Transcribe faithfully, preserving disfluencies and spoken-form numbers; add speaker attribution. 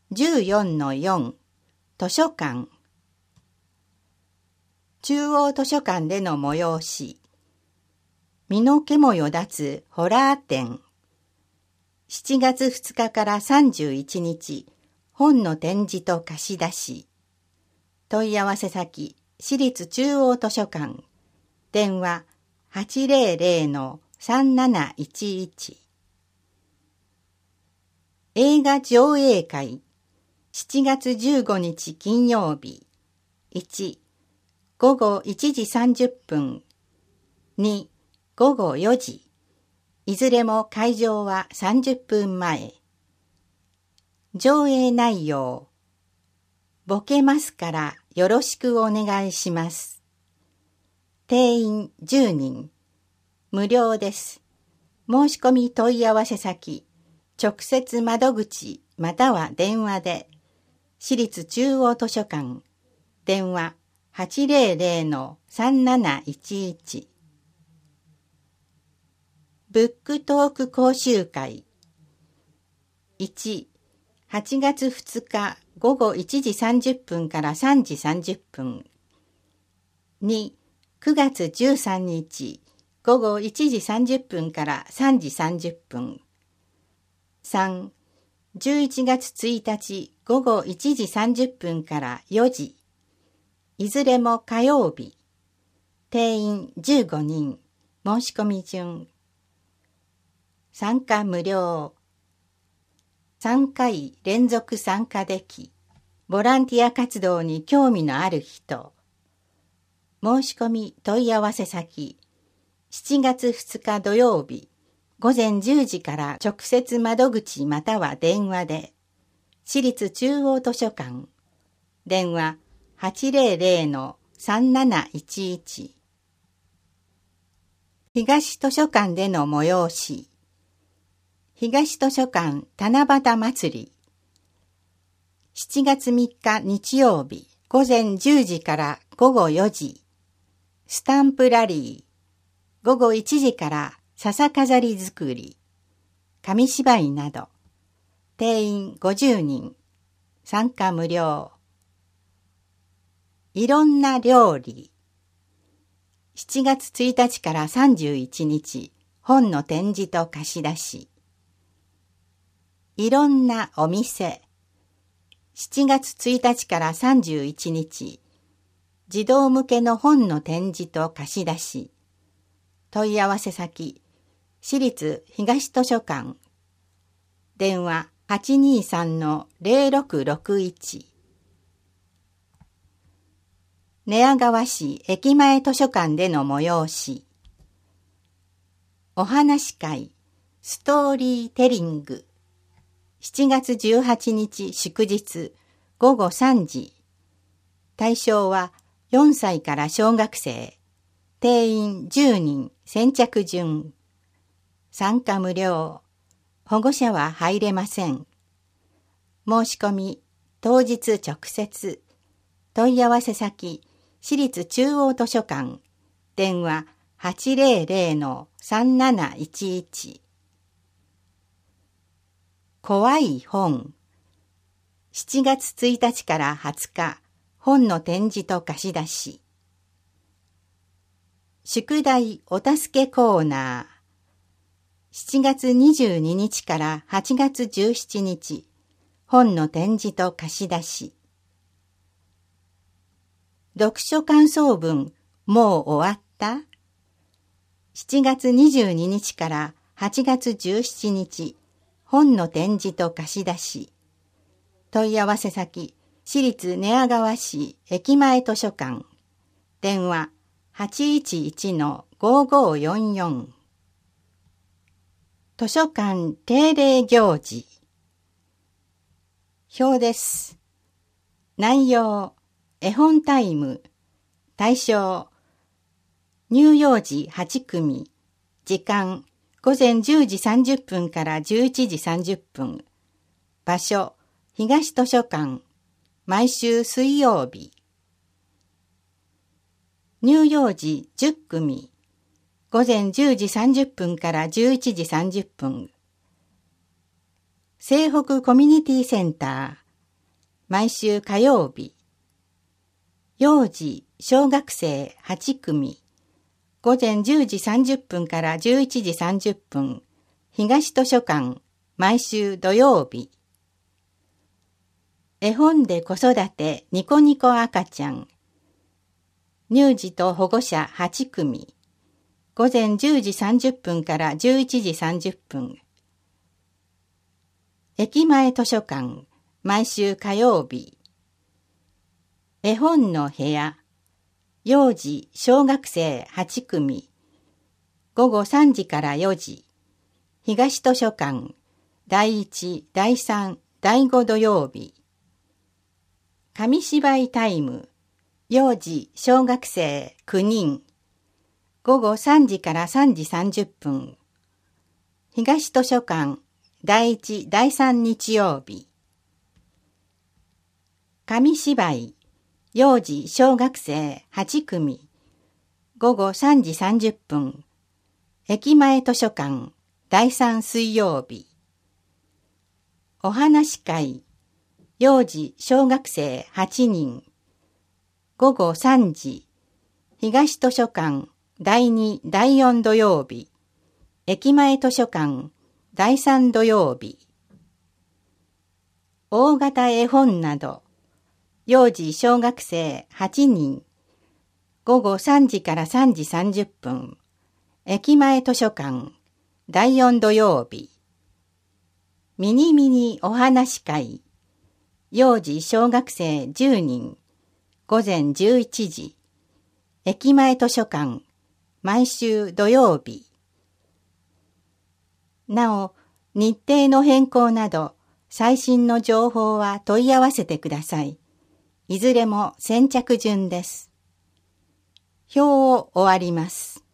Speaker 1: じゅうよんのよん 図書館。中央図書館での催し。身の毛もよだつホラー展。しちがつふつかからさんじゅういちにち、本の展示と貸し出し。問い合わせ先、私立中央図書館。電話 はちぜろぜろのさんなないちいち。映画上映会。しちがつじゅうごにち金曜日。いち、ごごいちじさんじゅっぷん。に、ごごよじ。いずれも会場はさんじゅっぷんまえ。上映内容。ボケますからよろしくお願いします。定員じゅうにん。無料です。申し込み問い合わせ先、直接窓口または電話で、私立中央図書館、電話 はちぜろぜろのさんなないちいち。ブックトーク講習会。いち、はちがつふつかごごいちじさんじゅっぷんからさんじさんじゅっぷん。に、くがつじゅうさんにちごごいちじさんじゅっぷんからさんじさんじゅっぷん。さん、じゅういちがつついたちごごいちじさんじゅっぷんからよじ。いずれも火曜日。定員じゅうごにん。申し込み順。参加無料。さんかい連続参加でき、ボランティア活動に興味のある人。申し込み問い合わせ先、しちがつふつか土曜日、ごぜんじゅうじから直接窓口または電話で、私立中央図書館、電話 はちぜろぜろのさんなないちいち。東図書館での催し。東図書館七夕祭り。しちがつみっか日曜日、ごぜんじゅうじからごごよじ。スタンプラリー。ごごいちじから笹飾り作り。紙芝居など。定員ごじゅうにん。参加無料。いろんな料理。しちがつついたちからさんじゅういちにち、本の展示と貸し出し。いろんなお店。しちがつついたちからさんじゅういちにち、児童向けの本の展示と貸し出し。問い合わせ先、私立東図書館。電話 はちにさんのぜろろくろくいち。寝屋川市駅前図書館での催し。お話会、ストーリーテリング。しちがつじゅうはちにち祝日ごごさんじ。対象はよんさいから小学生。定員じゅうにん、先着順。参加無料。保護者は入れません。申し込み当日直接。問い合わせ先、私立中央図書館。電話 はちぜろぜろのさんなないちいち。怖い本。しちがつついたちからはつか、本の展示と貸し出し。宿題お助けコーナー。しちがつにじゅうににちからはちがつじゅうしちにち、本の展示と貸し出し。読書感想文、もう終わった？しちがつにじゅうににちからはちがつじゅうしちにち、本の展示と貸し出し。問い合わせ先、私立寝屋川市駅前図書館。電話 はちいちいちのごごよんよん。図書館定例行事。表です。内容、絵本タイム。対象、乳幼児はちくみ。時間、ごぜんじゅうじさんじゅっぷんからじゅういちじさんじゅっぷん。場所、東図書館。毎週水曜日。乳幼児じゅっくみ。ごぜんじゅうじさんじゅっぷんからじゅういちじさんじゅっぷん。西北コミュニティセンター。 毎週火曜日。幼児、小学生はち組。午前じゅうじさんじゅっぷんからじゅういちじさんじゅっぷん。東図書館、毎週土曜日。絵本で子育てニコニコ赤ちゃん。乳児と保護者はち組。午前じゅうじさんじゅっぷんからじゅういちじさんじゅっぷん。駅前図書館、毎週火曜日。絵本の部屋。幼児、小学生はち組。午後さんじからよじ。東図書館、だいいち、だいさん、だいご土曜日。紙芝居タイム。幼児、小学生きゅうにん。午後さんじからさんじさんじゅっぷん。東図書館、だいいち、だいさん日曜日。紙芝居。幼児、小学生はち組。午後さんじさんじゅっぷん。駅前図書館、だいさん水曜日。お話会。幼児、小学生はちにん。午後さんじ。東図書館、だいに、だいよん土曜日。駅前図書館、だいさん土曜日。大型絵本など。幼児、小学生はちにん。午後さんじからさんじさんじゅっぷん。駅前図書館、だいよん土曜日。ミニミニお話会。幼児小学生じゅうにん。午前じゅういちじ。駅前図書館、毎週土曜日。なお、日程の変更など、最新の情報は問い合わせてください。いずれも先着順です。表を終わります。